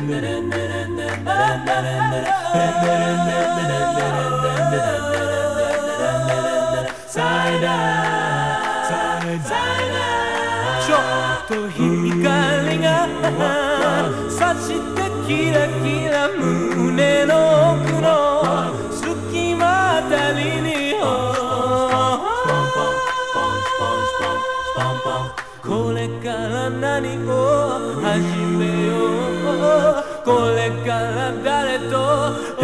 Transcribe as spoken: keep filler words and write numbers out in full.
ちょっと光が差してキラキラ胸の奥の隙間あたりにこれから何を始めようこれから誰と